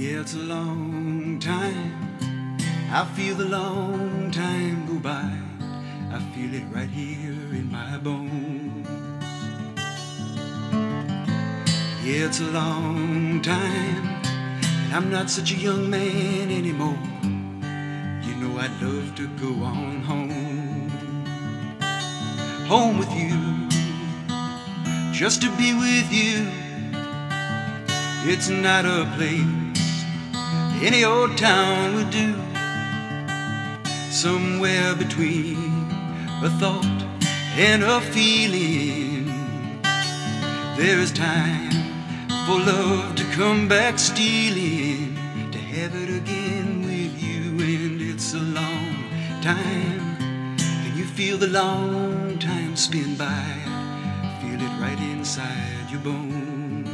Yeah, it's a long time. I feel the long time go by. I feel it right here in my bones. Yeah, it's a long time, and I'm not such a young man anymore. You know I'd love to go on home. Home with you, just to be with you. It's not a place any old town would do. Somewhere between a thought and a feeling, there is time for love to come back stealing, to have it again with you. And it's a long time. Can you feel the long time spin by? Feel it right inside your bones.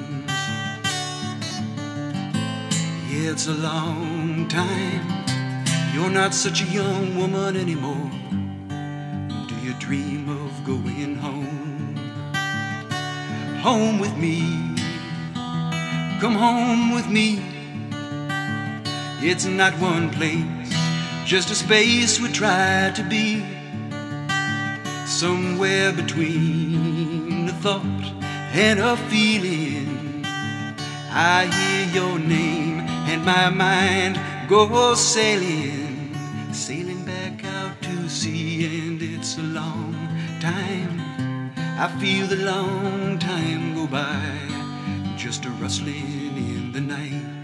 Yeah, it's a long time. You're not such a young woman anymore. Do you dream of going home? Home with me. Come home with me. It's not one place, just a space we try to be. Somewhere between a thought and a feeling, I hear your name and my mind goes sailing, sailing back out to sea. And it's a long time. I feel the long time go by, just a rustling in the night.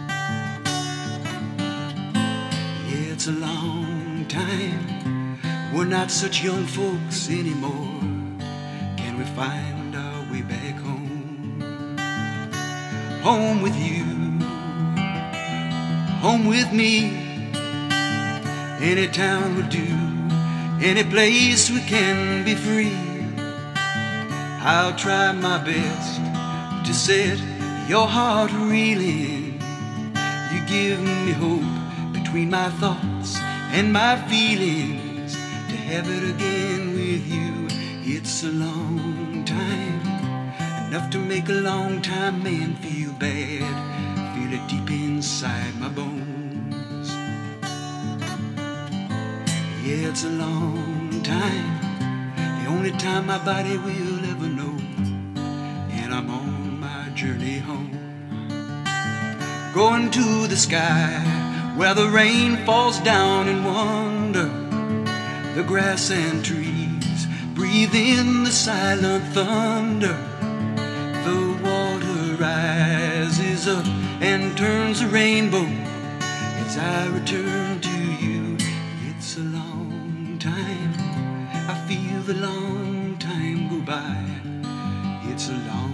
Yeah, it's a long time. We're not such young folks anymore. Can we find our way back home? Home with you, home with me. Any town would do, any place we can be free. I'll try my best to set your heart reeling. You give me hope between my thoughts and my feelings, to have it again with you. It's a long time, enough to make a long time man feel bad. Feel it deep inside my bones. Yeah, it's a long time, the only time my body will ever know. And I'm on my journey home, going to the sky where the rain falls down in wonder. The grass and trees breathe in the silent thunder. The water rises up and turns a rainbow as I return to you. It's a long time. I feel the long time go by. It's a long